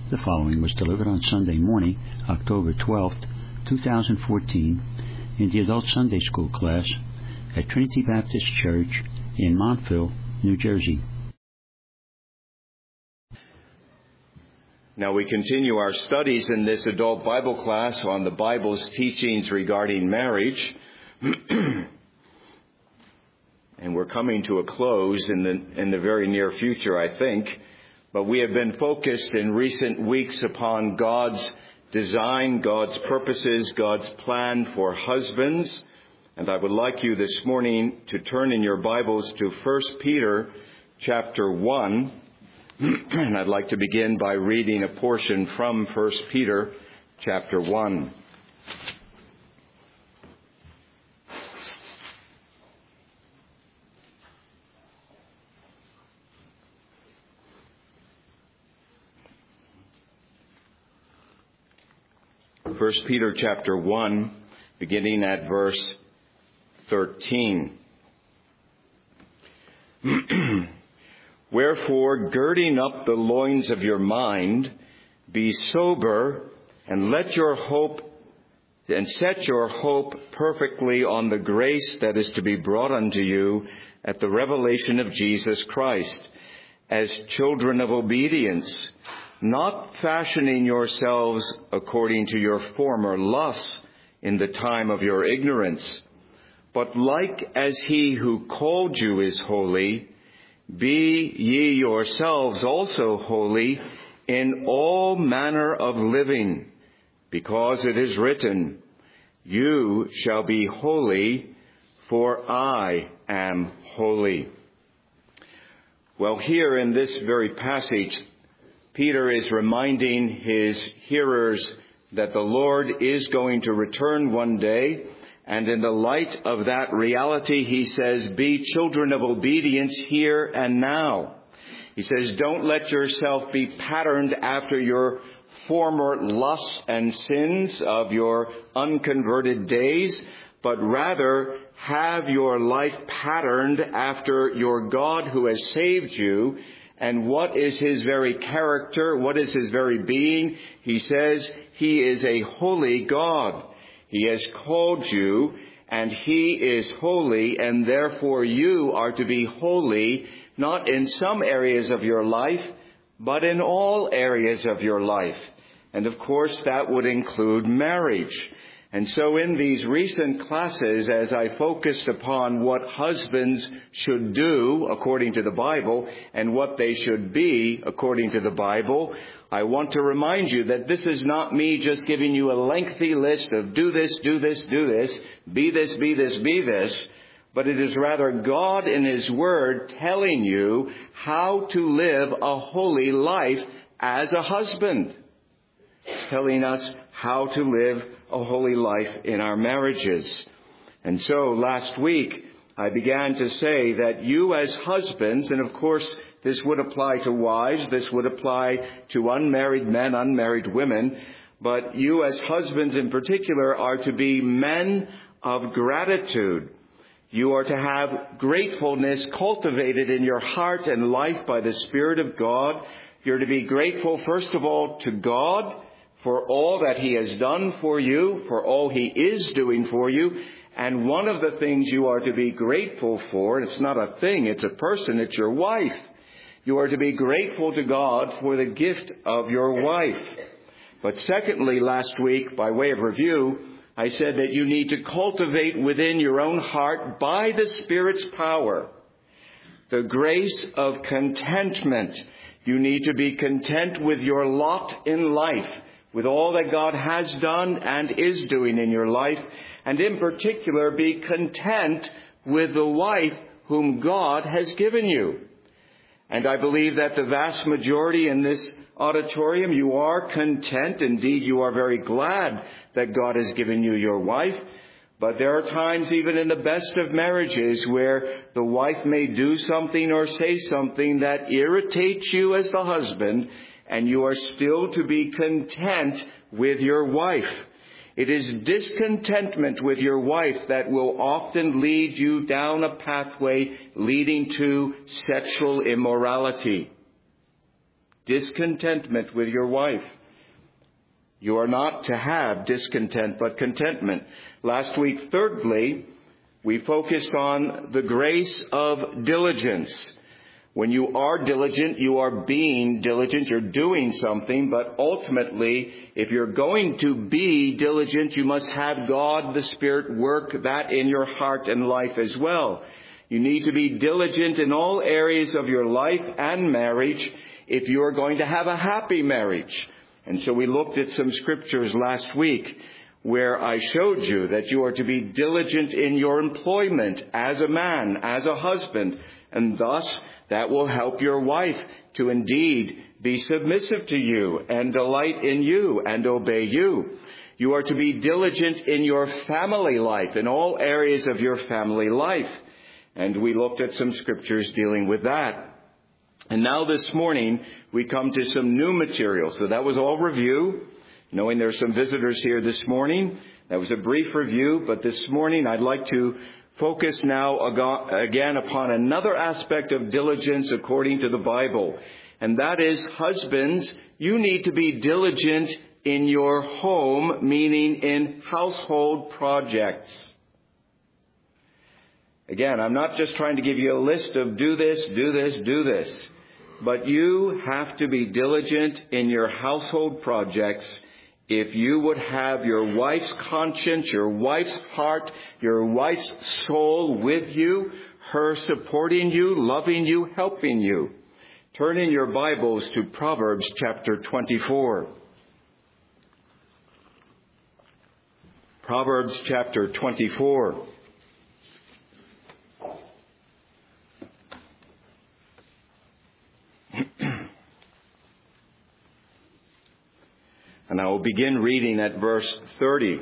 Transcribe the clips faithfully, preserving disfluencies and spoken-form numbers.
The following was delivered on Sunday morning, October twelfth, two thousand fourteen, in the Adult Sunday School class at Trinity Baptist Church in Montville, New Jersey. Now we continue our studies in this adult Bible class on the Bible's teachings regarding marriage. And we're coming to a close in the in the very near future, I think. But we have been focused in recent weeks upon God's design, God's purposes, God's plan for husbands. And I would like you this morning to turn in your Bibles to First Peter chapter one. And I'd like to begin by reading a portion from First Peter chapter one. First Peter chapter one, beginning at verse thirteen. Wherefore, girding up the loins of your mind, be sober, and let your hope, and set your hope perfectly on the grace that is to be brought unto you at the revelation of Jesus Christ, as children of obedience, not fashioning yourselves according to your former lusts in the time of your ignorance, but like as he who called you is holy, be ye yourselves also holy in all manner of living, because it is written, you shall be holy, for I am holy. Well, here in this very passage, Peter is reminding his hearers that the Lord is going to return one day. And in the light of that reality, he says, be children of obedience here and now. He says, don't let yourself be patterned after your former lusts and sins of your unconverted days, but rather have your life patterned after your God who has saved you. And what is his very character? What is his very being? He says he is a holy God. He has called you, and he is holy, and therefore you are to be holy, not in some areas of your life, but in all areas of your life. And of course, that would include marriage. And so in these recent classes, as I focused upon what husbands should do according to the Bible and what they should be according to the Bible, I want to remind you that this is not me just giving you a lengthy list of do this, do this, do this, be this, be this, be this, but it is rather God in his word telling you how to live a holy life as a husband. It's telling us how to live a holy life in our marriages. And so last week, I began to say that you as husbands, and of course this would apply to wives, this would apply to unmarried men, unmarried women, but you as husbands in particular are to be men of gratitude. You are to have gratefulness cultivated in your heart and life by the Spirit of God. You're to be grateful, first of all, to God for all that he has done for you, for all he is doing for you. And one of the things you are to be grateful for, and it's not a thing, it's a person, it's your wife. You are to be grateful to God for the gift of your wife. But secondly, last week, by way of review, I said that you need to cultivate within your own heart, by the Spirit's power, the grace of contentment. You need to be content with your lot in life, with all that God has done and is doing in your life, and in particular, be content with the wife whom God has given you. And I believe that the vast majority in this auditorium, you are content. Indeed, you are very glad that God has given you your wife. But there are times, even in the best of marriages, where the wife may do something or say something that irritates you as the husband, and you are still to be content with your wife. It is discontentment with your wife that will often lead you down a pathway leading to sexual immorality. discontentment with your wife. You are not to have discontent, but contentment. Last week, thirdly, we focused on the grace of diligence. When you are diligent, you are being diligent, you're doing something, but ultimately, if you're going to be diligent, you must have God, the Spirit, work that in your heart and life as well. You need to be diligent in all areas of your life and marriage if you are going to have a happy marriage. And so we looked at some scriptures last week where I showed you that you are to be diligent in your employment as a man, as a husband, and thus that will help your wife to indeed be submissive to you and delight in you and obey you. You are to be diligent in your family life, in all areas of your family life. And we looked at some scriptures dealing with that. And now this morning, we come to some new material. So that was all review. Knowing there are some visitors here this morning, that was a brief review. But this morning, I'd like to focus now again upon another aspect of diligence according to the Bible. And that is, husbands, you need to be diligent in your home, meaning in household projects. Again, I'm not just trying to give you a list of do this, do this, do this. But you have to be diligent in your household projects if you would have your wife's conscience, your wife's heart, your wife's soul with you, her supporting you, loving you, helping you. Turn in your Bibles to Proverbs chapter twenty-four. Proverbs chapter twenty-four. And I will begin reading at verse thirty.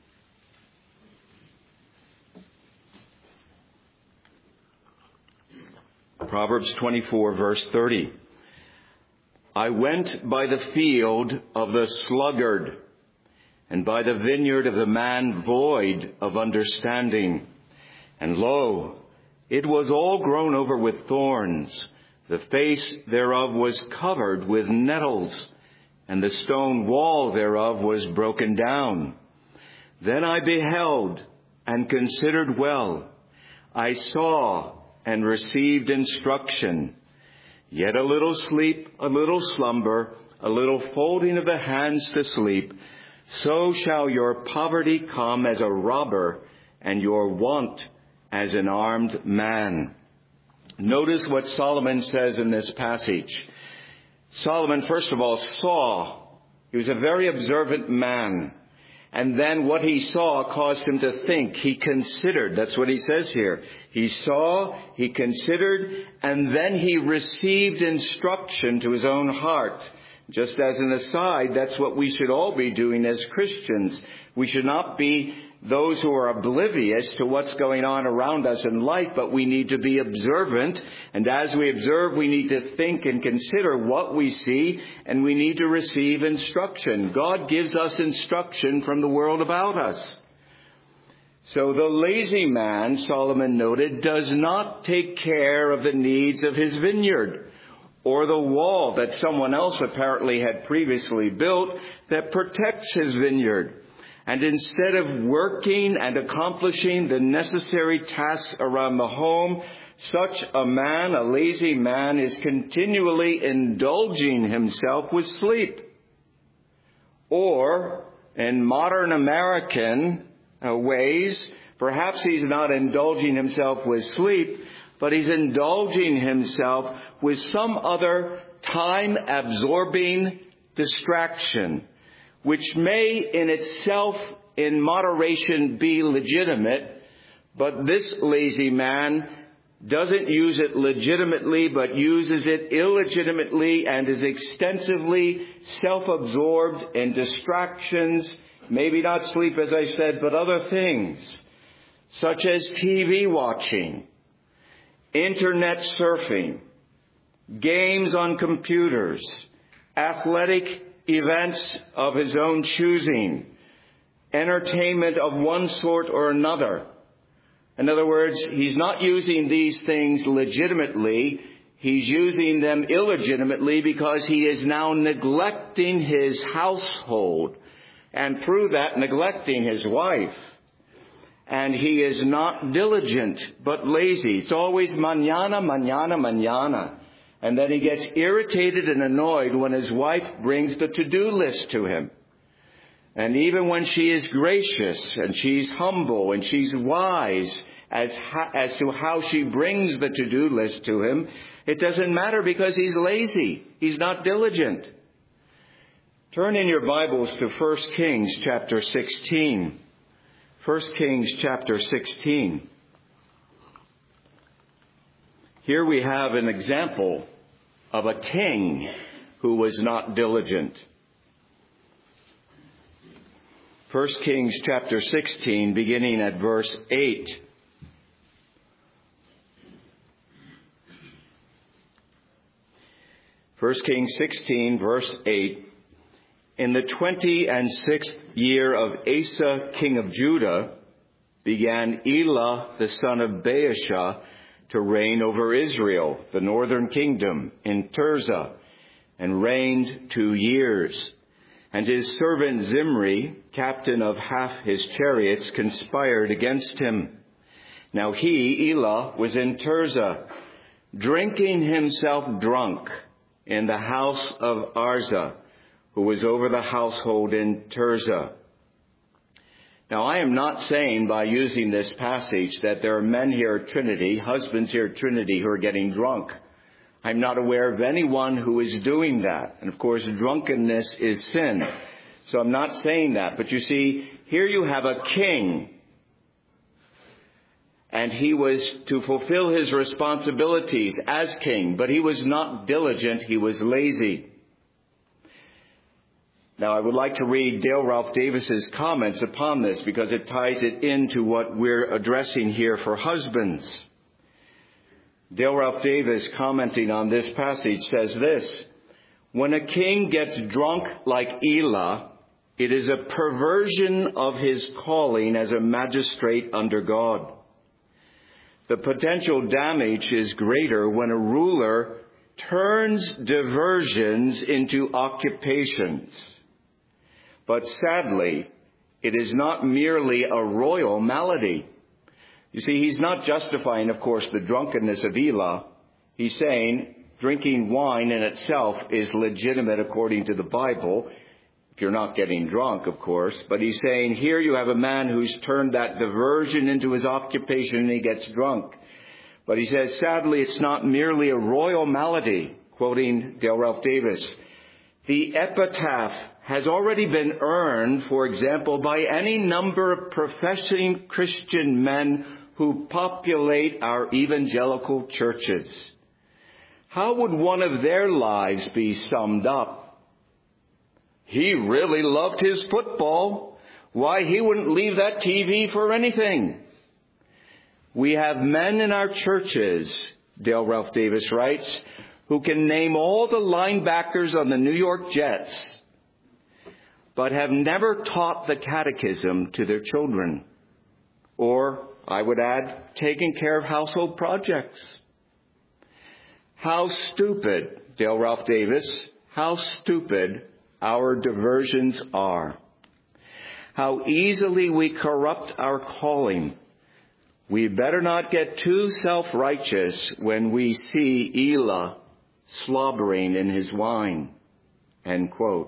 Proverbs twenty-four, verse thirty. I went by the field of the sluggard, and by the vineyard of the man void of understanding. And lo, it was all grown over with thorns. The face thereof was covered with nettles, and the stone wall thereof was broken down. Then I beheld and considered well. I saw and received instruction. Yet a little sleep, a little slumber, a little folding of the hands to sleep. So shall your poverty come as a robber, and your want as an armed man. Notice what Solomon says in this passage. Solomon, first of all, saw. He was a very observant man. And then what he saw caused him to think. He considered. That's what he says here. He saw, he considered, and then he received instruction to his own heart. Just as an aside, that's what we should all be doing as Christians. We should not be those who are oblivious to what's going on around us in life, but we need to be observant. And as we observe, we need to think and consider what we see, and we need to receive instruction. God gives us instruction from the world about us. So the lazy man, Solomon noted, does not take care of the needs of his vineyard, or the wall that someone else apparently had previously built that protects his vineyard. And instead of working and accomplishing the necessary tasks around the home, such a man, a lazy man, is continually indulging himself with sleep. Or, in modern American uh, ways, perhaps he's not indulging himself with sleep, but he's indulging himself with some other time-absorbing distraction, which may in itself, in moderation, be legitimate, but this lazy man doesn't use it legitimately, but uses it illegitimately and is extensively self-absorbed in distractions, maybe not sleep, as I said, but other things, such as T V watching, internet surfing, games on computers, athletic events of his own choosing, entertainment of one sort or another. In other words, he's not using these things legitimately. he's using them illegitimately because he is now neglecting his household, and through that neglecting his wife. And he is not diligent, but lazy. It's always mañana, mañana, mañana. And then he gets irritated and annoyed when his wife brings the to-do list to him. And even when she is gracious and she's humble and she's wise as, ha- as to how she brings the to-do list to him, it doesn't matter because he's lazy. He's not diligent. Turn in your Bibles to First Kings chapter sixteen. First Kings chapter sixteen. Here we have an example of a king who was not diligent. First Kings chapter sixteen, beginning at verse eight. First Kings sixteen, verse eight. In the twenty and sixth year of Asa, king of Judah, began Elah, the son of Baasha, to reign over Israel, the northern kingdom, in Tirzah, and reigned two years. And his servant Zimri, captain of half his chariots, conspired against him. Now he, Elah, was in Tirzah, drinking himself drunk in the house of Arza, who was over the household in Tirzah. Now, I am not saying by using this passage that there are men here at Trinity, husbands here at Trinity, who are getting drunk. I'm not aware of anyone who is doing that. And of course, drunkenness is sin. So I'm not saying that. But you see, here you have a king. And he was to fulfill his responsibilities as king. But he was not diligent. He was lazy. Now, I would like to read Dale Ralph Davis's comments upon this because it ties it into what we're addressing here for husbands. Dale Ralph Davis, commenting on this passage, says this: when a king gets drunk like Elah, it is a perversion of his calling as a magistrate under God. The potential damage is greater when a ruler turns diversions into occupations. But sadly, it is not merely a royal malady. You see, he's not justifying, of course, the drunkenness of Elah. He's saying drinking wine in itself is legitimate according to the Bible, if you're not getting drunk, of course. But he's saying here you have a man who's turned that diversion into his occupation and he gets drunk. But he says, sadly, it's not merely a royal malady, quoting Dale Ralph Davis. The epitaph has already been earned, for example, by any number of professing Christian men who populate our evangelical churches. How would one of their lives be summed up? He really loved his football. Why, he wouldn't leave that T V for anything. We have men in our churches, Dale Ralph Davis writes, who can name all the linebackers on the New York Jets, but have never taught the catechism to their children. Or, I would add, taking care of household projects. How stupid, Dale Ralph Davis, how stupid our diversions are. How easily we corrupt our calling. We better not get too self-righteous when we see Elah slobbering in his wine. End quote.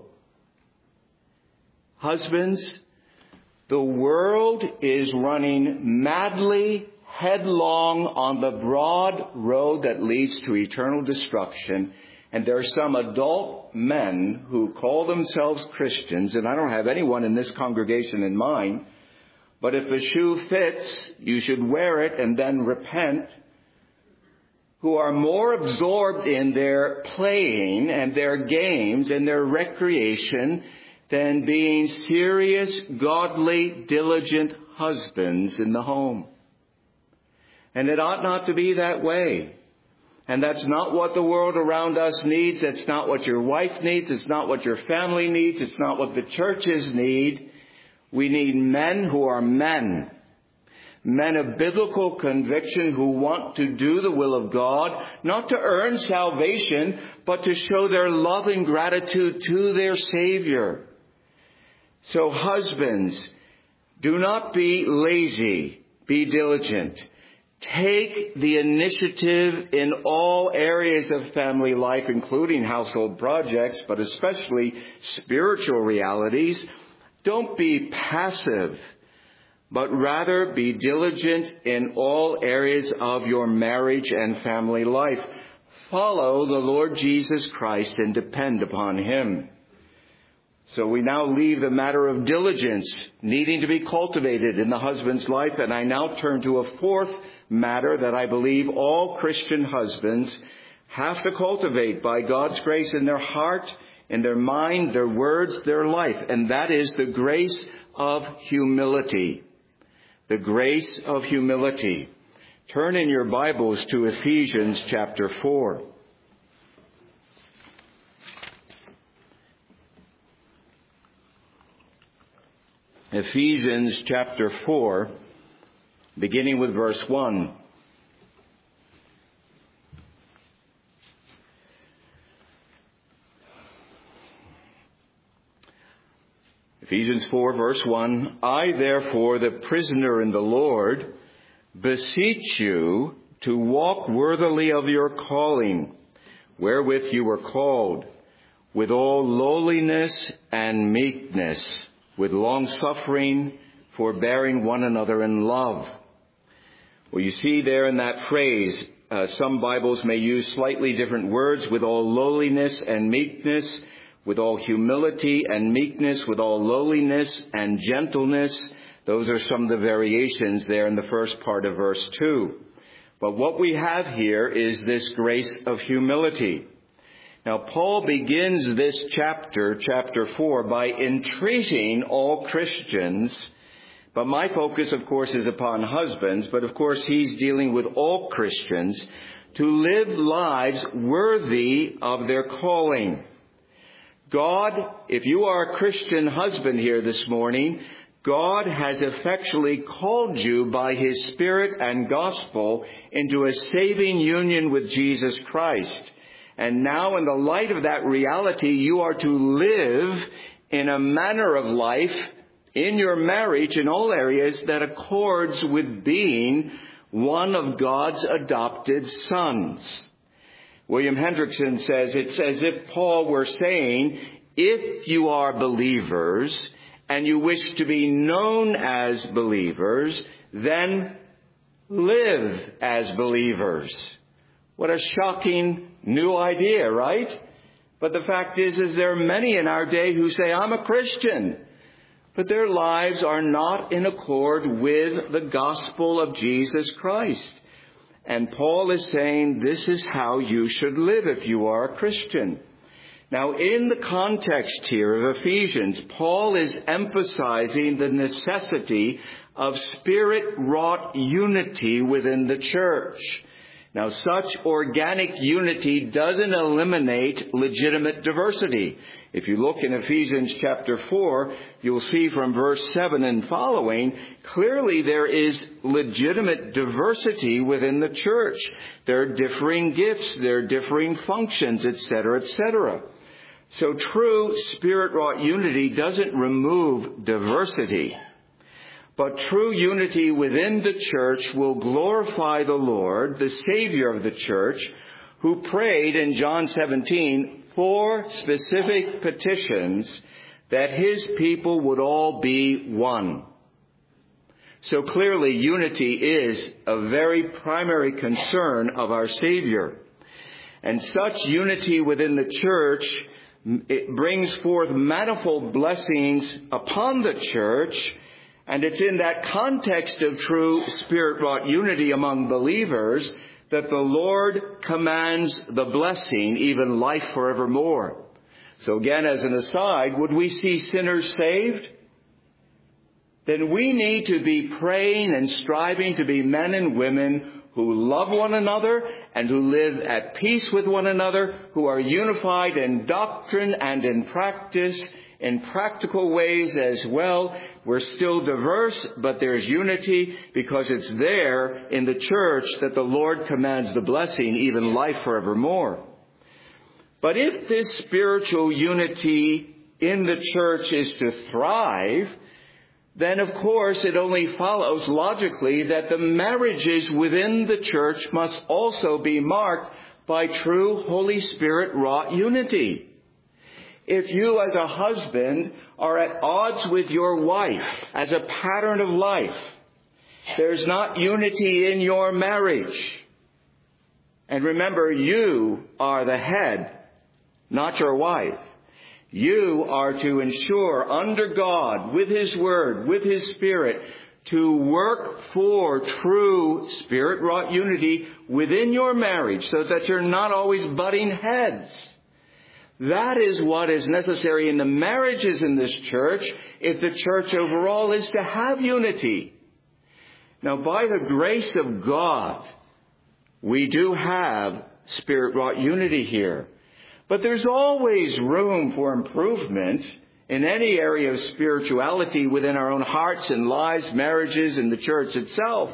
Husbands, the world is running madly headlong on the broad road that leads to eternal destruction. And there are some adult men who call themselves Christians, and I don't have anyone in this congregation in mind, but if the shoe fits, you should wear it and then repent, who are more absorbed in their playing and their games and their recreation than being serious, godly, diligent husbands in the home. And it ought not to be that way. And that's not what the world around us needs. That's not what your wife needs. It's not what your family needs. It's not what the churches need. We need men who are men. men of biblical conviction who want to do the will of God, not to earn salvation, but to show their love and gratitude to their Savior. So husbands, do not be lazy, be diligent. Take the initiative in all areas of family life, including household projects, but especially spiritual realities. Don't be passive, but rather be diligent in all areas of your marriage and family life. Follow the Lord Jesus Christ and depend upon Him. So we now leave the matter of diligence needing to be cultivated in the husband's life, and I now turn to a fourth matter that I believe all Christian husbands have to cultivate by God's grace in their heart, in their mind, their words, their life, and that is the grace of humility. The grace of humility. Turn in your Bibles to Ephesians chapter four. Ephesians chapter four, beginning with verse one. Ephesians four, verse one. I, therefore, the prisoner in the Lord, beseech you to walk worthily of your calling, wherewith you were called, with all lowliness and meekness, with long-suffering, forbearing one another in love. Well, you see there in that phrase, uh, some Bibles may use slightly different words, with all lowliness and meekness, with all humility and meekness, with all lowliness and gentleness. Those are some of the variations there in the first part of verse two. But what we have here is this grace of humility. Now, Paul begins this chapter, chapter four, by entreating all Christians. But my focus, of course, is upon husbands. But, of course, he's dealing with all Christians to live lives worthy of their calling. God, if you are a Christian husband here this morning, God has effectually called you by His Spirit and gospel into a saving union with Jesus Christ. And now in the light of that reality, you are to live in a manner of life in your marriage in all areas that accords with being one of God's adopted sons. William Hendrickson says it's as if Paul were saying, if you are believers and you wish to be known as believers, then live as believers. What a shocking new idea, right? But the fact is, is there are many in our day who say, I'm a Christian, but their lives are not in accord with the gospel of Jesus Christ. And Paul is saying this is how you should live if you are a Christian. Now, in the context here of Ephesians, Paul is emphasizing the necessity of Spirit-wrought unity within the church. Now, such organic unity doesn't eliminate legitimate diversity. If you look in Ephesians chapter four, you'll see from verse seven and following, clearly there is legitimate diversity within the church. There are differing gifts, there are differing functions, et cetera, et cetera. So true Spirit-wrought unity doesn't remove diversity. But true unity within the church will glorify the Lord, the Savior of the church, who prayed in John seventeen four specific petitions that His people would all be one. So clearly, unity is a very primary concern of our Savior. And such unity within the church, it brings forth manifold blessings upon the church. And it's in that context of true Spirit-wrought unity among believers that the Lord commands the blessing, even life forevermore. So again, as an aside, would we see sinners saved? Then we need to be praying and striving to be men and women who love one another and who live at peace with one another, who are unified in doctrine and in practice, in practical ways as well. We're still diverse, but there's unity because it's there in the church that the Lord commands the blessing, even life forevermore. But if this spiritual unity in the church is to thrive, then of course it only follows logically that the marriages within the church must also be marked by true Holy Spirit wrought unity. If you as a husband are at odds with your wife as a pattern of life, there's not unity in your marriage. And remember, you are the head, not your wife. You are to ensure under God, with His Word, with His Spirit, to work for true Spirit-wrought unity within your marriage so that you're not always butting heads. That is what is necessary in the marriages in this church if the church overall is to have unity. Now, by the grace of God, we do have Spirit-wrought unity here. But there's always room for improvement in any area of spirituality within our own hearts and lives, marriages, and the church itself.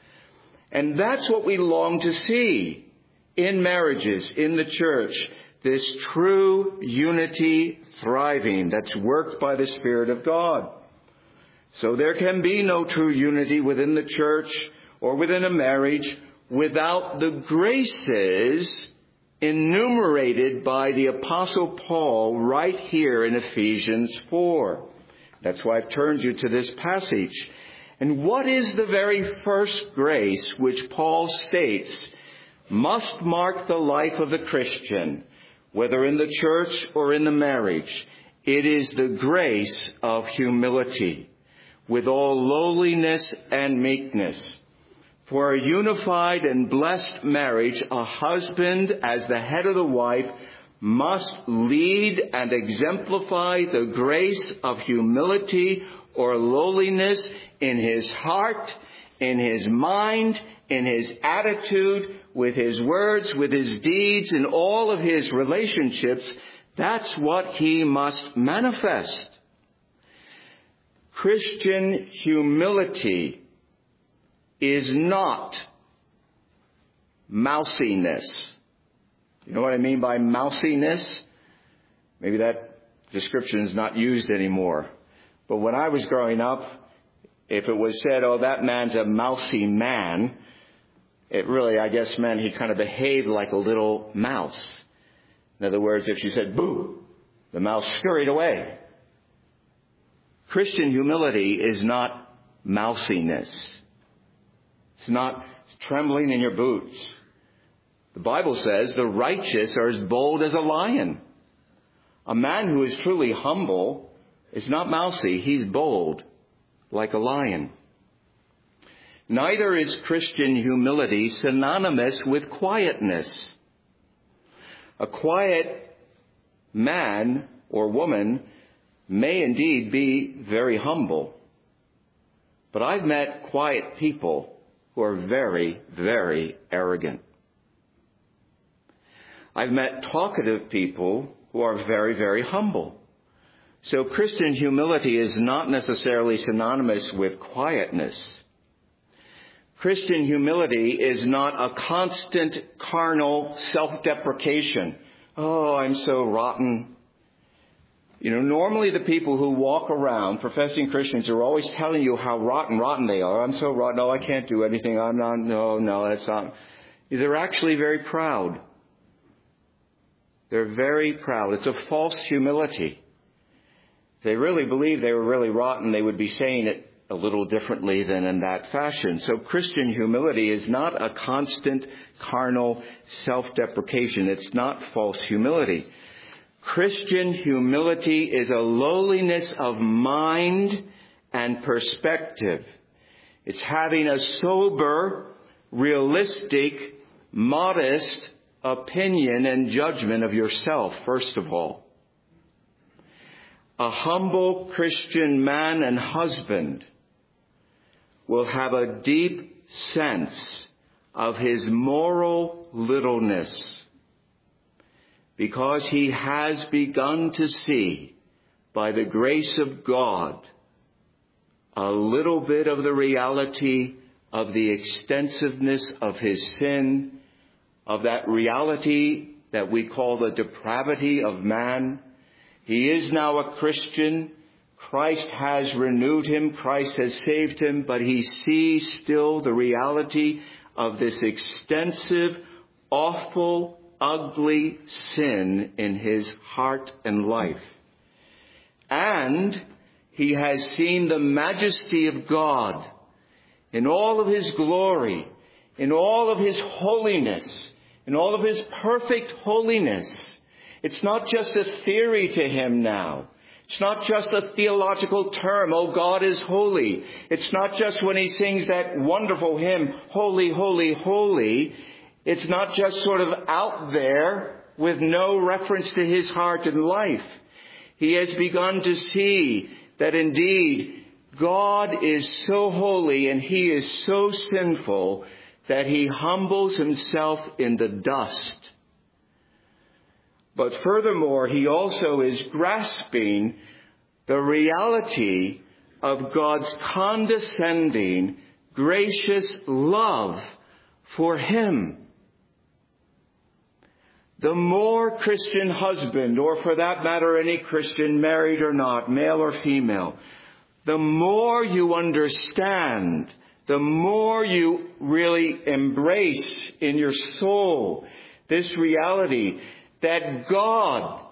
And that's what we long to see in marriages, in the church, this true unity thriving that's worked by the Spirit of God. So there can be no true unity within the church or within a marriage without the graces enumerated by the Apostle Paul right here in Ephesians four. That's why I've turned you to this passage. And what is the very first grace which Paul states must mark the life of the Christian, whether in the church or in the marriage? It is the grace of humility, with all lowliness and meekness. For a unified and blessed marriage, a husband, as the head of the wife, must lead and exemplify the grace of humility or lowliness in his heart, in his mind, in his attitude, with his words, with his deeds, in all of his relationships. That's what he must manifest. Christian humility is not mousiness. You know what I mean by mousiness? Maybe that description is not used anymore. But when I was growing up, if it was said, oh, that man's a mousy man, it really, I guess, meant he kind of behaved like a little mouse. In other words, if you said, boo, the mouse scurried away. Christian humility is not mousiness. It's not trembling in your boots. The Bible says the righteous are as bold as a lion. A man who is truly humble is not mousy. He's bold like a lion. Neither is Christian humility synonymous with quietness. A quiet man or woman may indeed be very humble. But I've met quiet people who are very, very arrogant. I've met talkative people who are very, very humble. So Christian humility is not necessarily synonymous with quietness. Christian humility is not a constant carnal self-deprecation. Oh, I'm so rotten. You know, normally the people who walk around, professing Christians, are always telling you how rotten, rotten they are. I'm so rotten. No, I can't do anything. I'm not. No, no, that's not. They're actually very proud. They're very proud. It's a false humility. If they really believed they were really rotten, they would be saying it a little differently than in that fashion. So Christian humility is not a constant carnal self-deprecation. It's not false humility. Christian humility is a lowliness of mind and perspective. It's having a sober, realistic, modest opinion and judgment of yourself, first of all. A humble Christian man and husband will have a deep sense of his moral littleness, because he has begun to see, by the grace of God, a little bit of the reality of the extensiveness of his sin, of that reality that we call the depravity of man. He is now a Christian. Christ has renewed him. Christ has saved him, but he sees still the reality of this extensive, awful, ugly sin in his heart and life. And he has seen the majesty of God in all of his glory, in all of his holiness, in all of his perfect holiness. It's not just a theory to him now. It's not just a theological term, oh, God is holy. It's not just when he sings that wonderful hymn, holy, holy, holy. It's not just sort of out there with no reference to his heart and life. He has begun to see that indeed God is so holy and he is so sinful that he humbles himself in the dust. But furthermore, he also is grasping the reality of God's condescending, gracious love for him. The more Christian husband, or for that matter any Christian, married or not, male or female, the more you understand, the more you really embrace in your soul this reality that God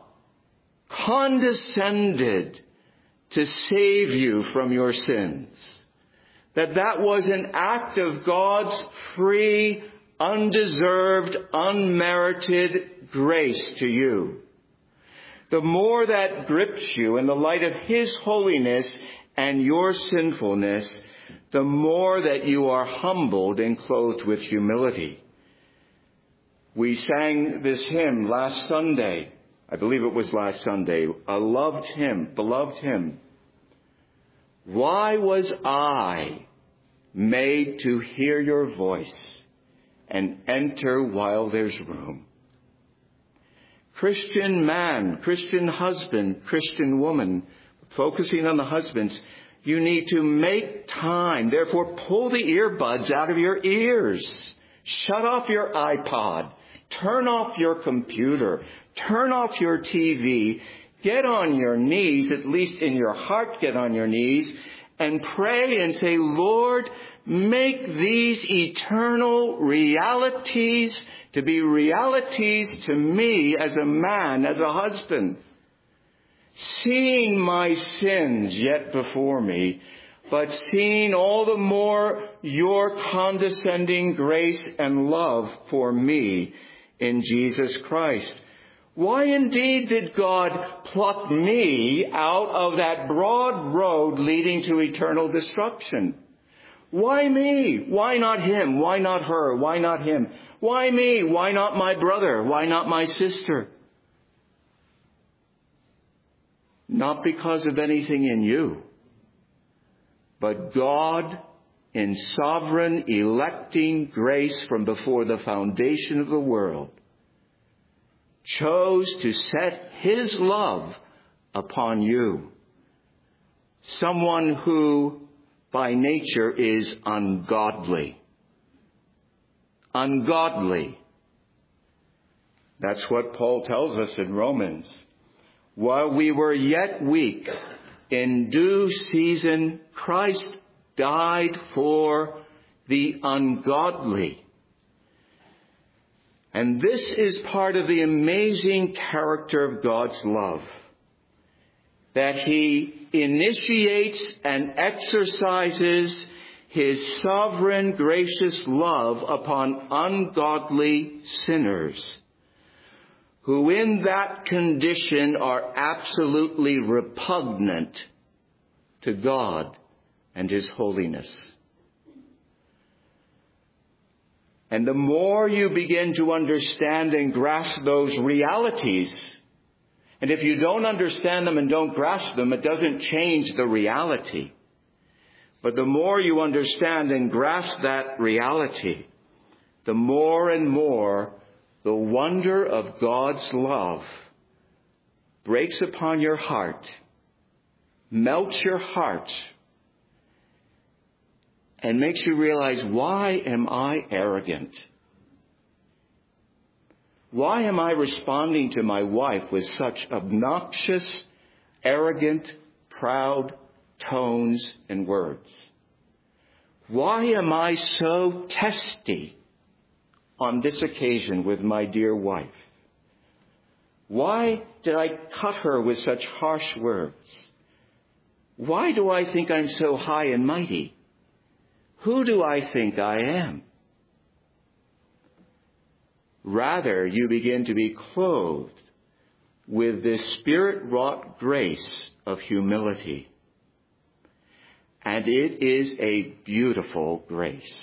condescended to save you from your sins. That that was an act of God's free, undeserved, unmerited grace to you. The more that grips you in the light of his holiness and your sinfulness, the more that you are humbled and clothed with humility. We sang this hymn last Sunday. I believe it was last Sunday. A loved hymn, beloved hymn. Why was I made to hear your voice and enter while there's room? Christian man, Christian husband, Christian woman, focusing on the husbands, you need to make time. Therefore, pull the earbuds out of your ears. Shut off your iPod. Turn off your computer. Turn off your T V. Get on your knees, at least in your heart, get on your knees and pray and say, Lord, make these eternal realities to be realities to me as a man, as a husband. Seeing my sins yet before me, but seeing all the more your condescending grace and love for me in Jesus Christ. Why indeed did God pluck me out of that broad road leading to eternal destruction? Why me? Why not him? Why not her? Why not him? Why me? Why not my brother? Why not my sister? Not because of anything in you, but God, in sovereign electing grace from before the foundation of the world, chose to set his love upon you. Someone who by nature is ungodly. Ungodly. That's what Paul tells us in Romans. While we were yet weak, in due season, Christ died for the ungodly. And this is part of the amazing character of God's love, that he initiates and exercises his sovereign gracious love upon ungodly sinners, who in that condition are absolutely repugnant to God and his holiness. And the more you begin to understand and grasp those realities, and if you don't understand them and don't grasp them, it doesn't change the reality. But the more you understand and grasp that reality, the more and more the wonder of God's love breaks upon your heart, melts your heart, and makes you realize, why am I arrogant? Why am I responding to my wife with such obnoxious, arrogant, proud tones and words? Why am I so testy on this occasion with my dear wife? Why did I cut her with such harsh words? Why do I think I'm so high and mighty? Who do I think I am? Rather, you begin to be clothed with this Spirit-wrought grace of humility. And it is a beautiful grace.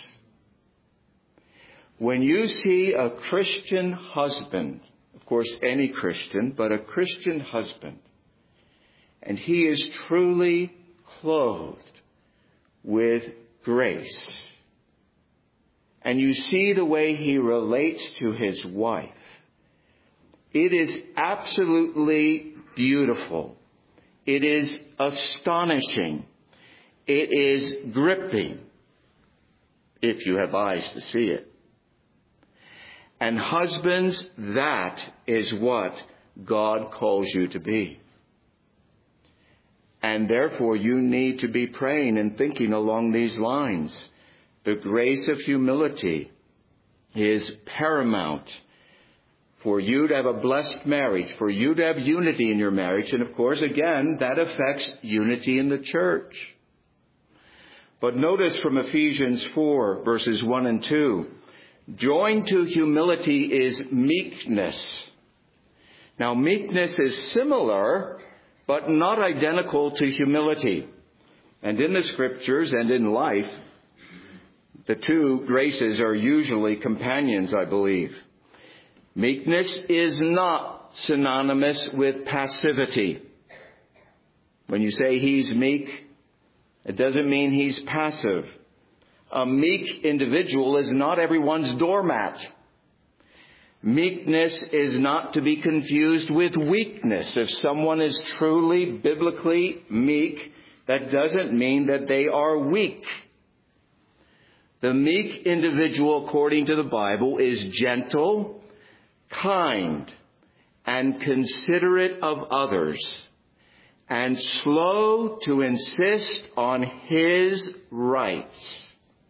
When you see a Christian husband, of course any Christian, but a Christian husband, and he is truly clothed with grace, and you see the way he relates to his wife, it is absolutely beautiful. It is astonishing. It is gripping, if you have eyes to see it. And husbands, that is what God calls you to be. And therefore you need to be praying and thinking along these lines. The grace of humility is paramount for you to have a blessed marriage, for you to have unity in your marriage. And of course, again, that affects unity in the church. But notice from Ephesians four, verses one and two, joined to humility is meekness. Now, meekness is similar, but not identical to humility. And in the Scriptures and in life, the two graces are usually companions, I believe. Meekness is not synonymous with passivity. When you say he's meek, it doesn't mean he's passive. A meek individual is not everyone's doormat. Meekness is not to be confused with weakness. If someone is truly biblically meek, that doesn't mean that they are weak. The meek individual, according to the Bible, is gentle, kind, and considerate of others, and slow to insist on his rights.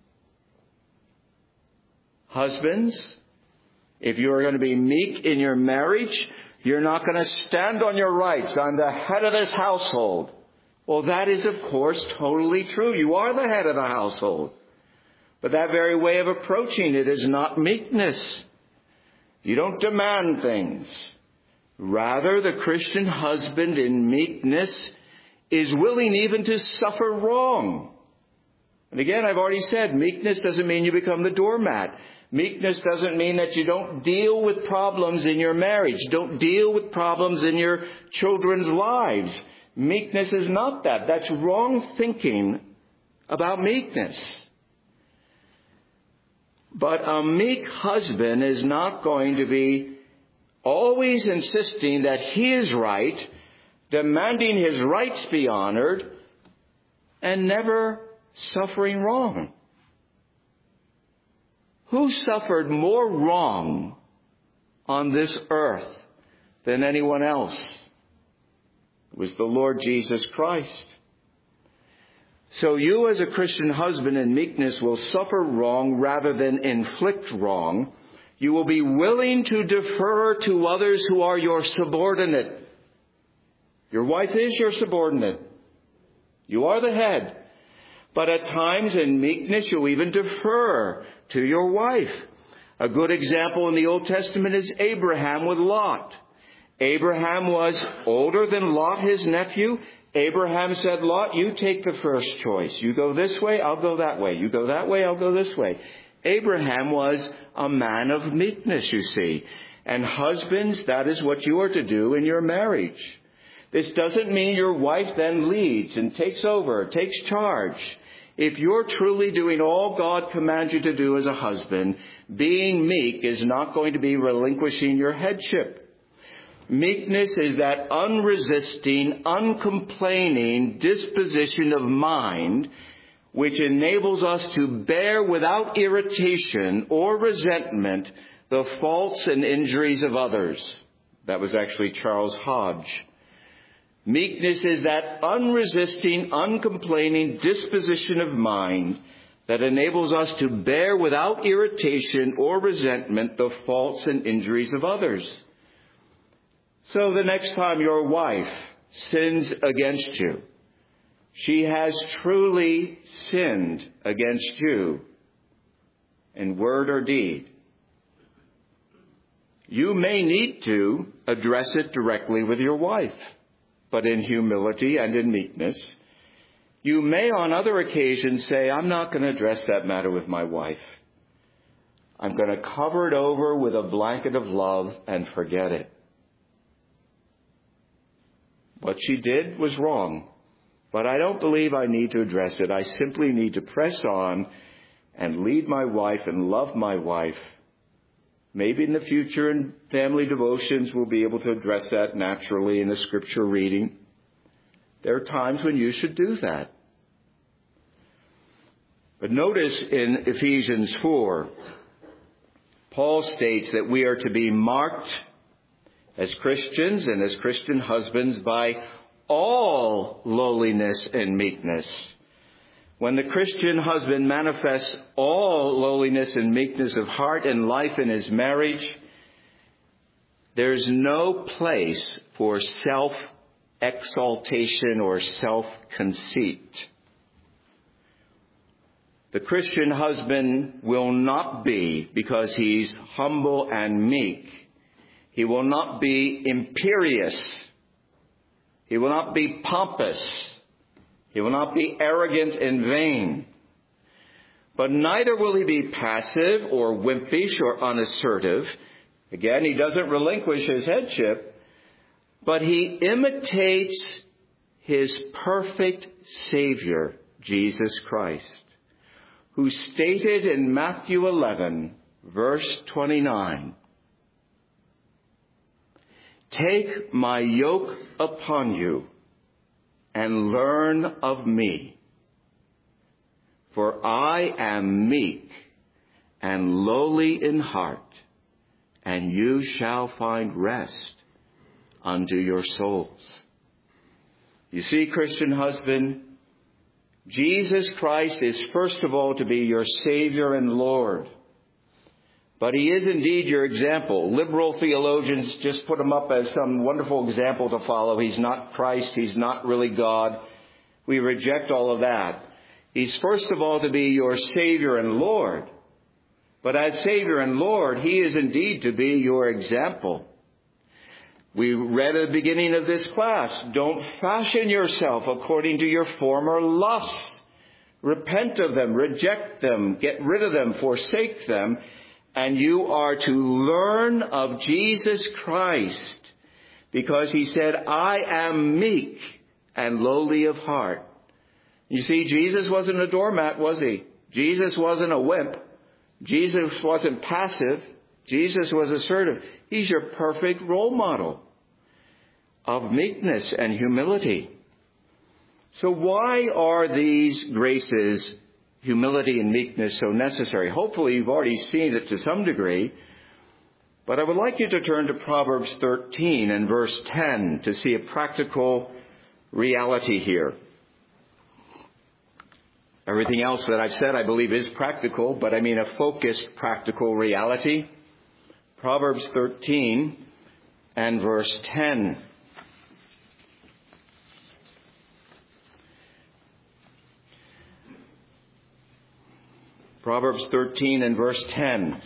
Husbands, if you are going to be meek in your marriage, you're not going to stand on your rights. I'm the head of this household. Well, that is, of course, totally true. You are the head of the household. But that very way of approaching it is not meekness. You don't demand things. Rather, the Christian husband in meekness is willing even to suffer wrong. And again, I've already said, meekness doesn't mean you become the doormat. Meekness doesn't mean that you don't deal with problems in your marriage, don't deal with problems in your children's lives. Meekness is not that. That's wrong thinking about meekness. But a meek husband is not going to be always insisting that he is right, demanding his rights be honored, and never suffering wrong. Who suffered more wrong on this earth than anyone else? It was the Lord Jesus Christ. So you as a Christian husband in meekness will suffer wrong rather than inflict wrong. You will be willing to defer to others who are your subordinate. Your wife is your subordinate. You are the head. But at times in meekness, you'll even defer to your wife. A good example in the Old Testament is Abraham with Lot. Abraham was older than Lot, his nephew. Abraham said, Lot, you take the first choice. You go this way, I'll go that way. You go that way, I'll go this way. Abraham was a man of meekness, you see. And husbands, that is what you are to do in your marriage. This doesn't mean your wife then leads and takes over, takes charge. If you're truly doing all God commands you to do as a husband, being meek is not going to be relinquishing your headship. Meekness is that unresisting, uncomplaining disposition of mind which enables us to bear without irritation or resentment the faults and injuries of others. That was actually Charles Hodge. Meekness is that unresisting, uncomplaining disposition of mind that enables us to bear without irritation or resentment the faults and injuries of others. So the next time your wife sins against you, she has truly sinned against you in word or deed. You may need to address it directly with your wife, but in humility and in meekness. You may on other occasions say, I'm not going to address that matter with my wife. I'm going to cover it over with a blanket of love and forget it. What she did was wrong, but I don't believe I need to address it. I simply need to press on and lead my wife and love my wife. Maybe in the future in family devotions we'll be able to address that naturally in the scripture reading. There are times when you should do that. But notice in Ephesians four, Paul states that we are to be marked as Christians and as Christian husbands by all lowliness and meekness. When the Christian husband manifests all lowliness and meekness of heart and life in his marriage, there's no place for self-exaltation or self-conceit. The Christian husband will not be, because he's humble and meek, he will not be imperious. He will not be pompous. He will not be arrogant and vain. But neither will he be passive or wimpish or unassertive. Again, he doesn't relinquish his headship, but he imitates his perfect Savior, Jesus Christ, who stated in Matthew eleven, verse twenty-nine, "Take my yoke upon you and learn of me, for I am meek and lowly in heart, and you shall find rest unto your souls." You see, Christian husband, Jesus Christ is first of all to be your Savior and Lord. But he is indeed your example. Liberal theologians just put him up as some wonderful example to follow. He's not Christ. He's not really God. We reject all of that. He's first of all to be your Savior and Lord. But as Savior and Lord, he is indeed to be your example. We read at the beginning of this class, don't fashion yourself according to your former lusts. Repent of them, reject them, get rid of them, forsake them. And you are to learn of Jesus Christ, because he said, I am meek and lowly of heart. You see, Jesus wasn't a doormat, was he? Jesus wasn't a wimp. Jesus wasn't passive. Jesus was assertive. He's your perfect role model of meekness and humility. So why are these graces, humility and meekness, so necessary? Hopefully you've already seen it to some degree, but I would like you to turn to Proverbs thirteen and verse ten to see a practical reality here. Everything else that I've said I believe is practical, but I mean a focused practical reality. Proverbs thirteen and verse ten. Proverbs thirteen and verse ten.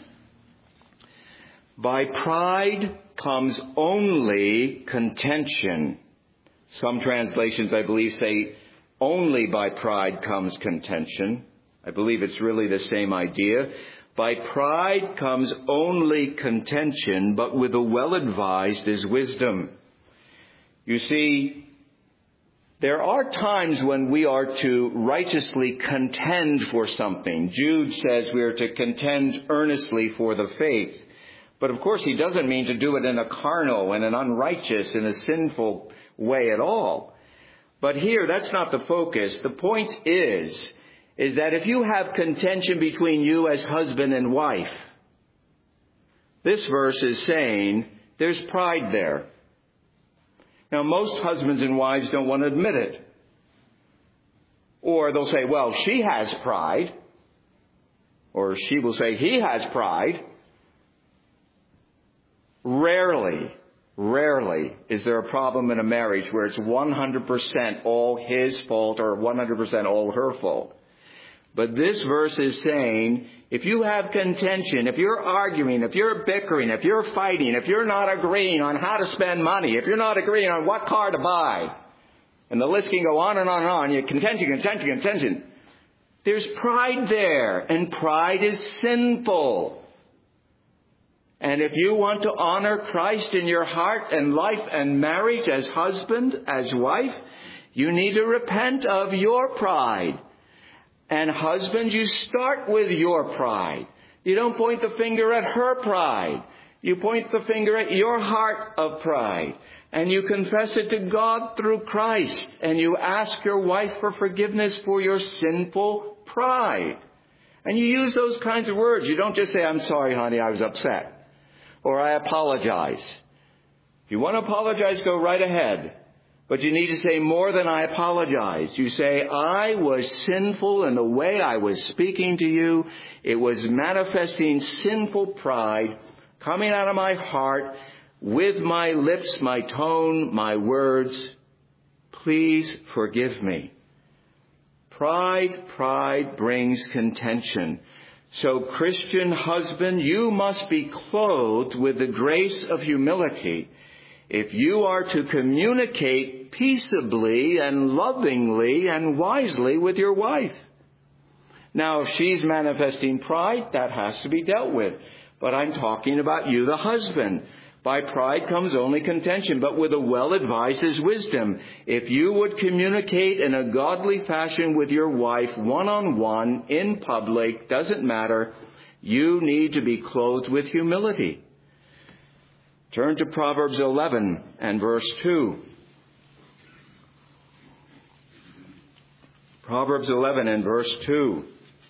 By pride comes only contention. Some translations, I believe, say only by pride comes contention. I believe it's really the same idea. By pride comes only contention, but with the well-advised is wisdom. You see, There are times when we are to righteously contend for something. Jude says we are to contend earnestly for the faith. But of course, he doesn't mean to do it in a carnal and an unrighteous and a sinful way at all. But here, that's not the focus. The point is, is that if you have contention between you as husband and wife, this verse is saying there's pride there. Now, most husbands and wives don't want to admit it. Or they'll say, well, she has pride. Or she will say, he has pride. Rarely, rarely is there a problem in a marriage where it's one hundred percent all his fault or one hundred percent all her fault. But this verse is saying, if you have contention, if you're arguing, if you're bickering, if you're fighting, if you're not agreeing on how to spend money, if you're not agreeing on what car to buy, and the list can go on and on and on, you contention, contention, contention. There's pride there, and pride is sinful. And if you want to honor Christ in your heart and life and marriage as husband, as wife, you need to repent of your pride. And husbands, you start with your pride. You don't point the finger at her pride. You point the finger at your heart of pride. And you confess it to God through Christ. And you ask your wife for forgiveness for your sinful pride. And you use those kinds of words. You don't just say, I'm sorry, honey, I was upset. Or I apologize. If you want to apologize, go right ahead. But you need to say more than I apologize. You say, I was sinful in the way I was speaking to you. It was manifesting sinful pride coming out of my heart with my lips, my tone, my words. Please forgive me. Pride, pride brings contention. So, Christian husband, you must be clothed with the grace of humility if you are to communicate peaceably and lovingly and wisely with your wife. Now, if she's manifesting pride, that has to be dealt with. But I'm talking about you, the husband. By pride comes only contention, but with a well-advised is wisdom. If you would communicate in a godly fashion with your wife, one-on-one, in public, doesn't matter, you need to be clothed with humility. Turn to Proverbs eleven and verse two. Proverbs eleven and verse two.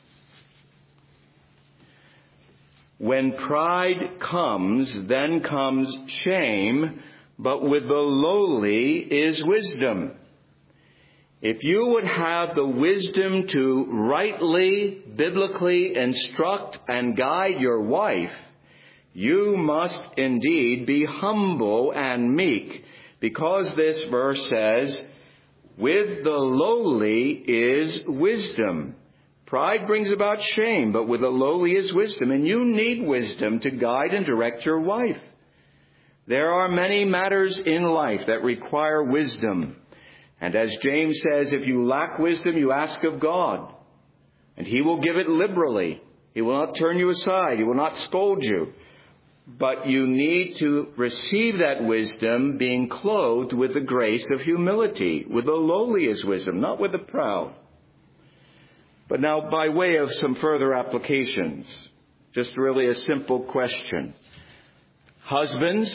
When pride comes, then comes shame, but with the lowly is wisdom. If you would have the wisdom to rightly, biblically instruct and guide your wife, you must indeed be humble and meek, because this verse says, with the lowly is wisdom. Pride brings about shame, but with the lowly is wisdom. And you need wisdom to guide and direct your wife. There are many matters in life that require wisdom. And as James says, if you lack wisdom, you ask of God. And He will give it liberally. He will not turn you aside. He will not scold you. But you need to receive that wisdom being clothed with the grace of humility. With the lowly is wisdom, not with the proud. But now, by way of some further applications, just really a simple question. Husbands,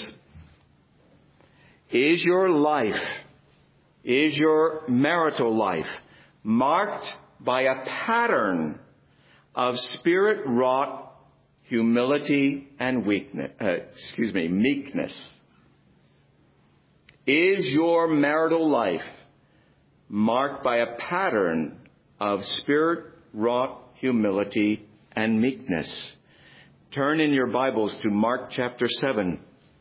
is your life, is your marital life marked by a pattern of spirit-wrought humility and weakness, uh, excuse me, meekness? Is your marital life marked by a pattern of spirit-wrought humility and meekness? Turn in your Bibles to Mark chapter seven.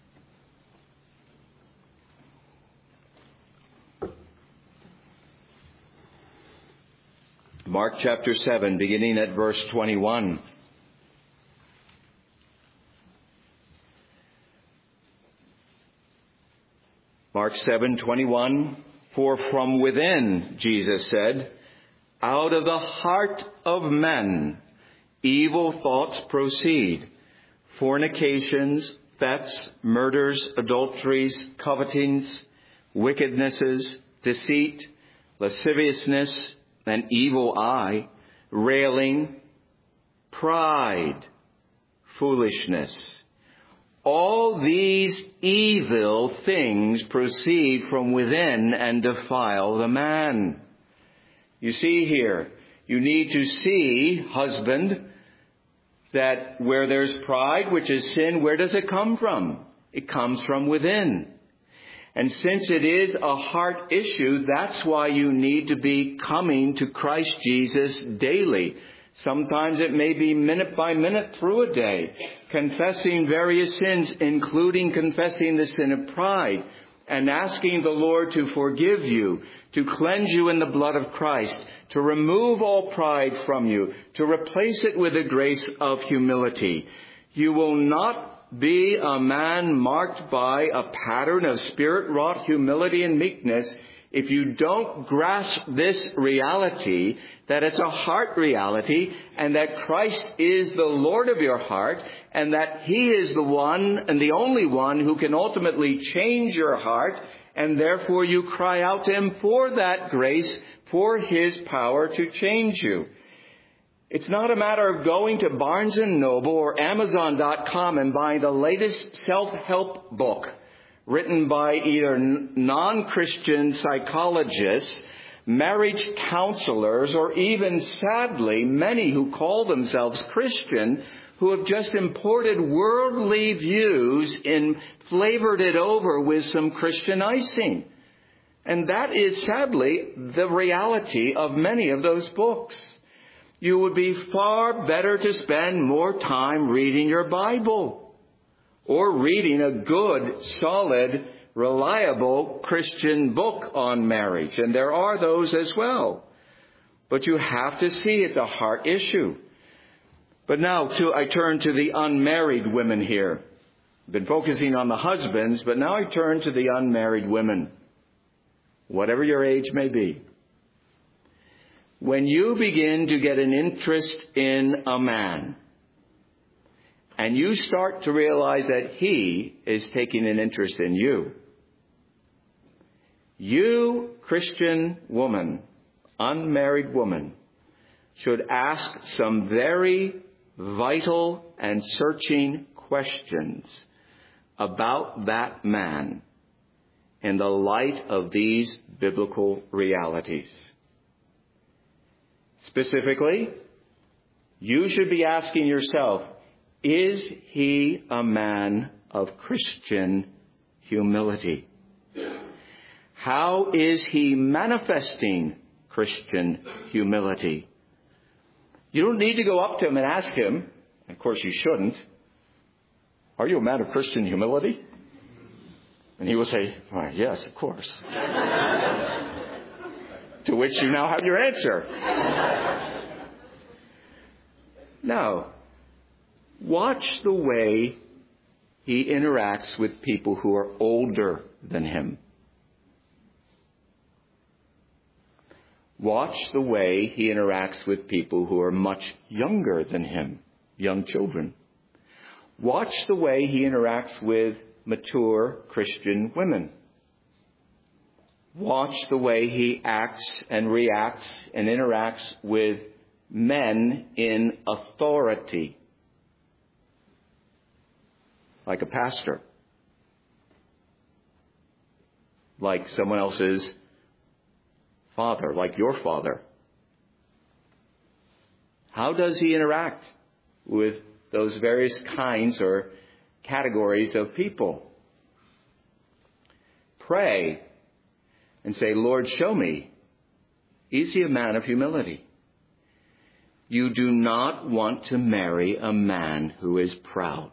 Mark chapter seven, beginning at verse twenty-one. Mark seven, twenty-one. For from within, Jesus said, out of the heart of men, evil thoughts proceed. Fornications, thefts, murders, adulteries, covetings, wickednesses, deceit, lasciviousness, an evil eye, railing, pride, foolishness. All these evil things proceed from within and defile the man. You see here, you need to see, husband, that where there's pride, which is sin, where does it come from? It comes from within. And since it is a heart issue, that's why you need to be coming to Christ Jesus daily. Sometimes it may be minute by minute through a day, confessing various sins, including confessing the sin of pride, and asking the Lord to forgive you, to cleanse you in the blood of Christ, to remove all pride from you, to replace it with the grace of humility. You will not be a man marked by a pattern of spirit-wrought humility and meekness if you don't grasp this reality, that it's a heart reality, and that Christ is the Lord of your heart, and that He is the one and the only one who can ultimately change your heart, and therefore you cry out to Him for that grace, for His power to change you. It's not a matter of going to Barnes and Noble or Amazon dot com and buying the latest self-help book written by either non-Christian psychologists, marriage counselors, or even, sadly, many who call themselves Christian, who have just imported worldly views and flavored it over with some Christian icing. And that is, sadly, the reality of many of those books. You would be far better to spend more time reading your Bible, or reading a good, solid, reliable Christian book on marriage. And there are those as well. But you have to see it's a heart issue. But now to, I turn to the unmarried women here. I've been focusing on the husbands, but now I turn to the unmarried women, whatever your age may be. When you begin to get an interest in a man, and you start to realize that he is taking an interest in you, you, Christian woman, unmarried woman, should ask some very vital and searching questions about that man in the light of these biblical realities. Specifically, you should be asking yourself, is he a man of Christian humility? How is he manifesting Christian humility? You don't need to go up to him and ask him, of course you shouldn't, are you a man of Christian humility? And he will say, well, yes, of course. To which you now have your answer. No. Watch the way he interacts with people who are older than him. Watch the way he interacts with people who are much younger than him, young children. Watch the way he interacts with mature Christian women. Watch the way he acts and reacts and interacts with men in authority, like a pastor, like someone else's father, like your father. How does he interact with those various kinds or categories of people? Pray and say, Lord, show me. Is he a man of humility? You do not want to marry a man who is proud.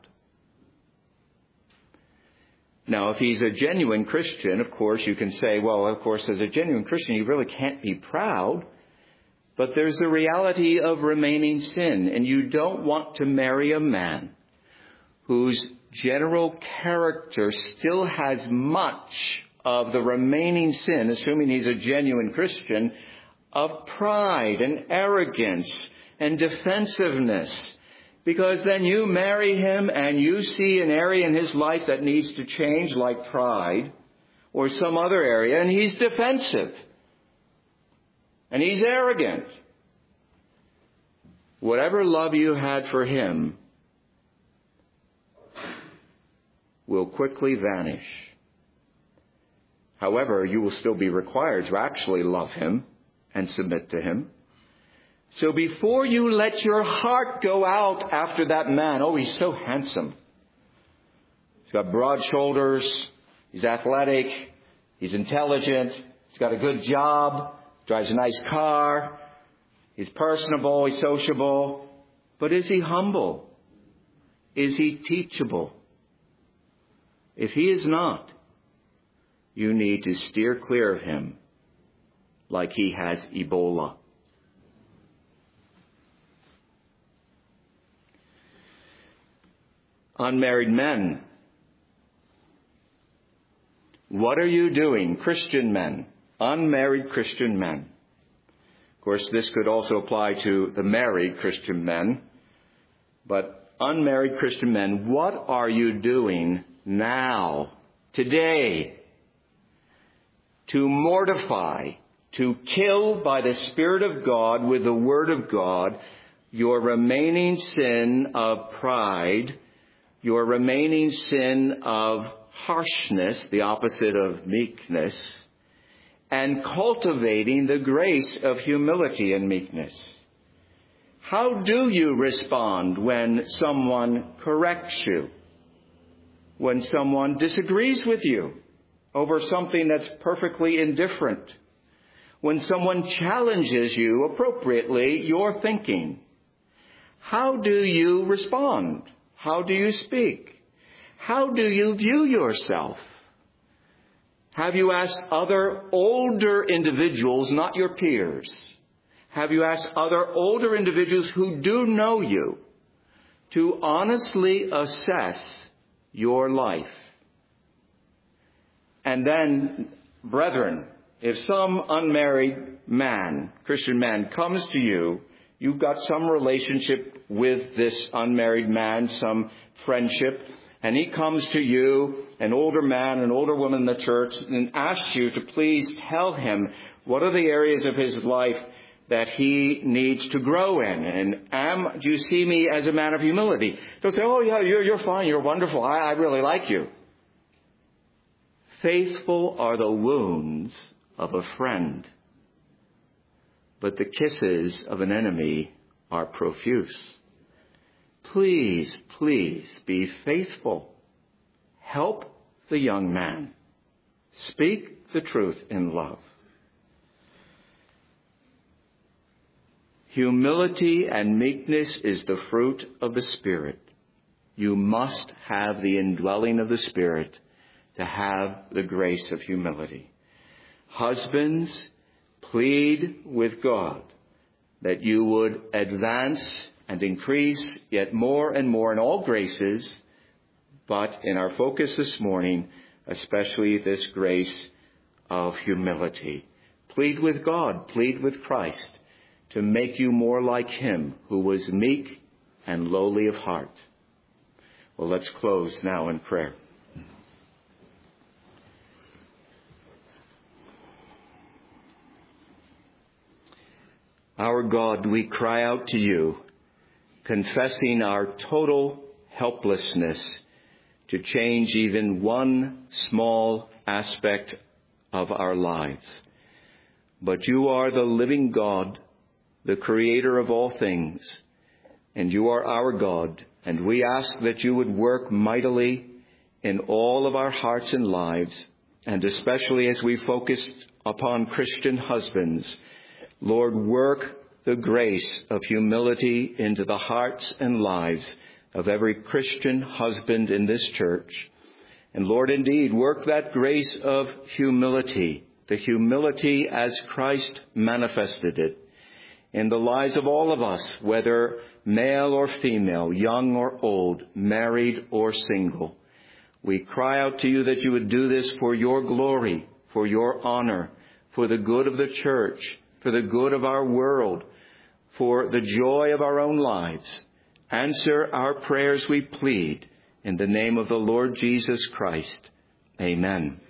Now, if he's a genuine Christian, of course, you can say, well, of course, as a genuine Christian, you really can't be proud. But there's the reality of remaining sin. And you don't want to marry a man whose general character still has much of the remaining sin, assuming he's a genuine Christian, of pride and arrogance and defensiveness. Because then you marry him and you see an area in his life that needs to change, like pride, or some other area, and he's defensive. and he's arrogant, whatever love you had for him will quickly vanish. However, you will still be required to actually love him and submit to him. So before you let your heart go out after that man, oh, he's so handsome. He's got broad shoulders. He's athletic. He's intelligent. He's got a good job. Drives a nice car. He's personable. He's sociable. But is he humble? Is he teachable? If he is not, you need to steer clear of him like he has Ebola. Unmarried men, what are you doing, Christian men, unmarried Christian men? Of course, this could also apply to the married Christian men. But unmarried Christian men, what are you doing now, today, to mortify, to kill by the Spirit of God with the Word of God your remaining sin of pride, your remaining sin of harshness, the opposite of meekness, and cultivating the grace of humility and meekness? How do you respond when someone corrects you? When someone disagrees with you over something that's perfectly indifferent? When someone challenges you appropriately, your thinking? How do you respond? How do you speak? How do you view yourself? Have you asked other older individuals, not your peers? Have you asked other older individuals who do know you to honestly assess your life? And then, brethren, if some unmarried man, Christian man, comes to you, you've got some relationship with this unmarried man, some friendship, and he comes to you, an older man, an older woman in the church, and asks you to please tell him what are the areas of his life that he needs to grow in. And am, do you see me as a man of humility? Don't say, oh yeah, you're, you're fine, you're wonderful, I, I really like you. Faithful are the wounds of a friend, but the kisses of an enemy are profuse. Please, please be faithful. Help the young man. Speak the truth in love. Humility and meekness is the fruit of the Spirit. You must have the indwelling of the Spirit to have the grace of humility. Husbands, plead with God that you would advance and increase yet more and more in all graces, but in our focus this morning, especially this grace of humility. Plead with God, plead with Christ to make you more like him who was meek and lowly of heart. Well, let's close now in prayer. Our God, we cry out to you, confessing our total helplessness to change even one small aspect of our lives. But you are the living God, the creator of all things, and you are our God, and we ask that you would work mightily in all of our hearts and lives, and especially as we focus upon Christian husbands. Lord, work the grace of humility into the hearts and lives of every Christian husband in this church. And Lord, indeed, work that grace of humility, the humility as Christ manifested it, in the lives of all of us, whether male or female, young or old, married or single. We cry out to you that you would do this for your glory, for your honor, for the good of the church, for the good of our world, for the joy of our own lives. Answer our prayers, we plead, in the name of the Lord Jesus Christ. Amen.